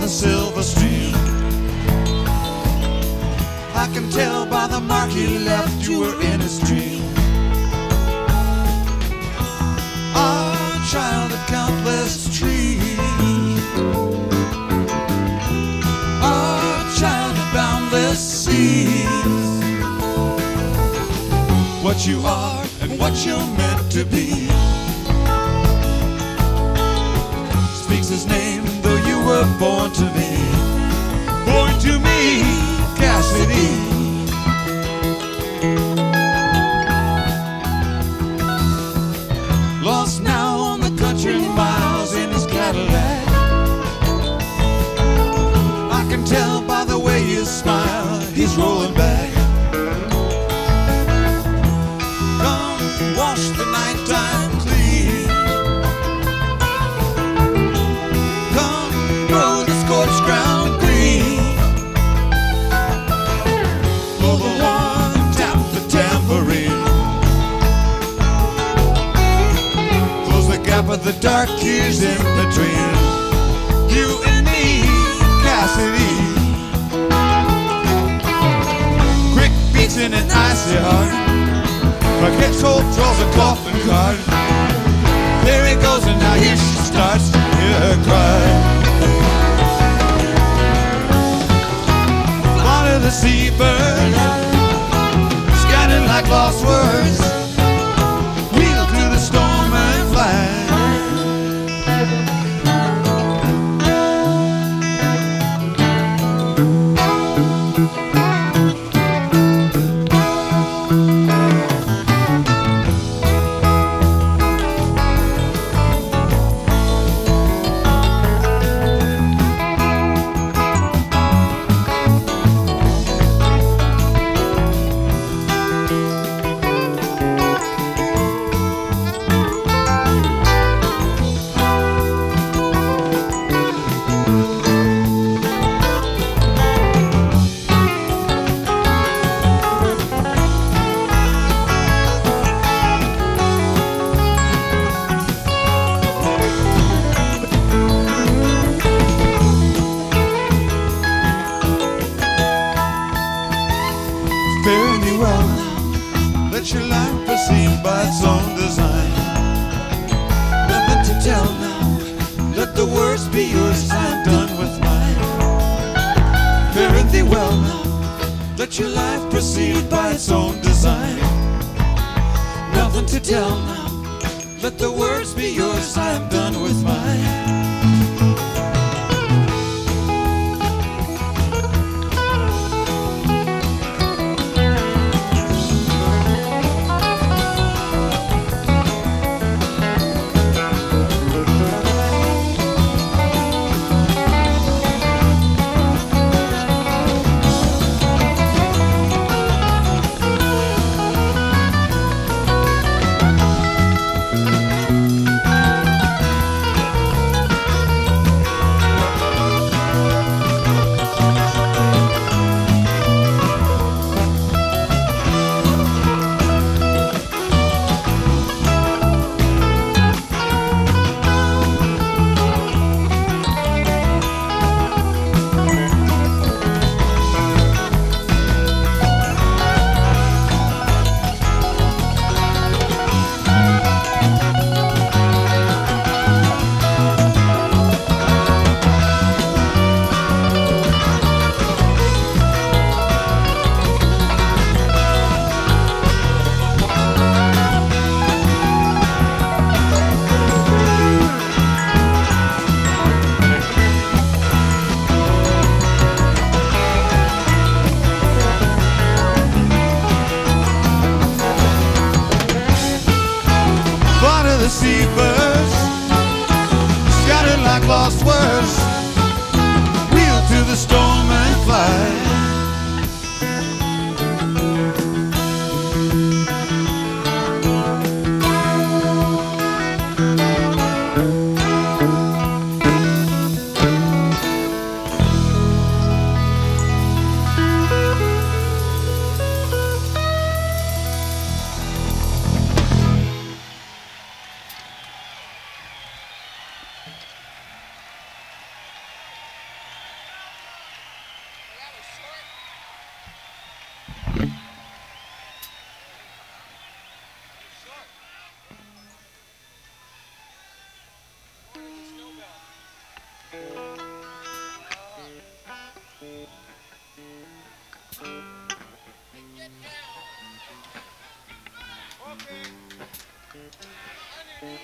silver stream. I can tell by the mark he left you were in his dream. A child of countless trees, a child of boundless seas. What you are and what you're meant to be speaks his name, though you were born to me. Born to me, Cassidy. Lost now on the country miles in his Cadillac. I can tell by the way you smile, he's rolling back. Come wash the nighttime clean. Come grow the scorched ground green. Blow the horn, tap the tambourine. Close the gap of the dark years in between you and me, Cassidy. Quick beats in an icy heart. My catch-hold draws a coffin card. There he goes, and now here she starts to hear her cry. Fly to the seabird, scattered like lost words. Wheel through the storm and fly. Fare thee well now, let your life proceed by its own design. Nothing to tell now, let the words be yours, I'm done with mine. Fare thee well now, let your life proceed by its own design. Nothing to tell now, let the words be yours, I'm done.